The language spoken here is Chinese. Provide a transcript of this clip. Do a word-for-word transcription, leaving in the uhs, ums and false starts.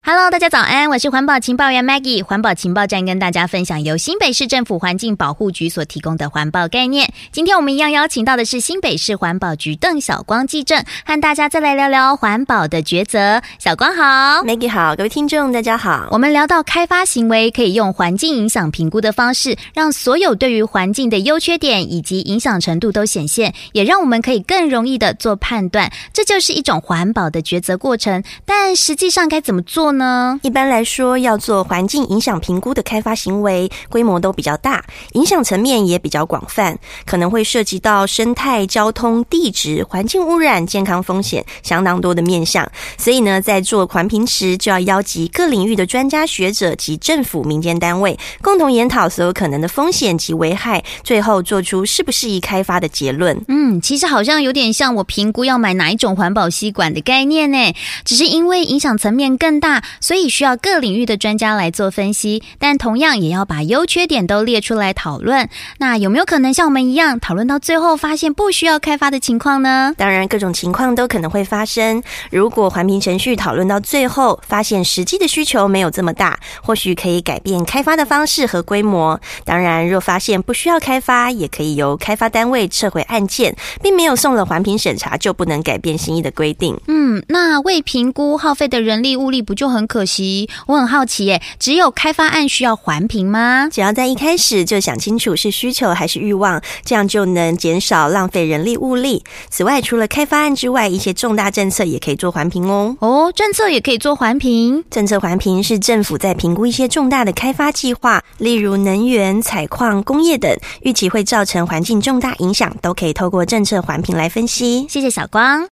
Hello， 大家早安，我是环保情报员 Maggie。环保情报站跟大家分享由新北市政府环境保护局所提供的环保概念。今天我们一样邀请到的是新北市环保局邓晓光技正，和大家再来聊聊环保的抉择。小光好。 Maggie 好，各位听众大家好。 我们聊到开发行为可以用环境影响评估的方式，让所有对于环境的优缺点以及影响程度都显现，也让我们可以更容易的做判断，这就是一种环保的抉择过程。但实际上该怎么做呢？ 一般来说，要做环境影响评估的开发行为，规模都比较大，影响层面也比较广泛，可能会涉及到生态、交通、地质、环境污染、健康风险相当多的面向。所以呢，在做环评时，就要邀集各领域的专家学者及政府民间单位，共同研讨所有可能的风险及危害，最后做出适不适宜开发的结论。 嗯，其实好像有点像我评估要买哪一种环保吸管的概念呢，只是因为影响层面更大，所以需要各领域的专家来做分析，但同样也要把优缺点都列出来讨论。那有没有可能像我们一样讨论到最后发现不需要开发的情况呢？ 当然各种情况都可能会发生。如果环评程序讨论到最后发现实际的需求没有这么大，或许可以改变开发的方式和规模。当然若发现不需要开发，也可以由开发单位撤回案件，并没有送了环评审查就不能改变心意的规定。 嗯，那未评估耗费的人力物力不就很可惜？我很好奇耶，只有开发案需要环评吗？ 只要在一开始就想清楚是需求还是欲望，这样就能减少浪费人力物力。此外，除了开发案之外，一些重大政策也可以做环评哦。 哦，政策也可以做环评？ 政策环评是政府在评估一些重大的开发计划，例如能源、采矿、工业等，预期会造成环境重大影响，都可以透过政策环评来分析。 谢谢小光。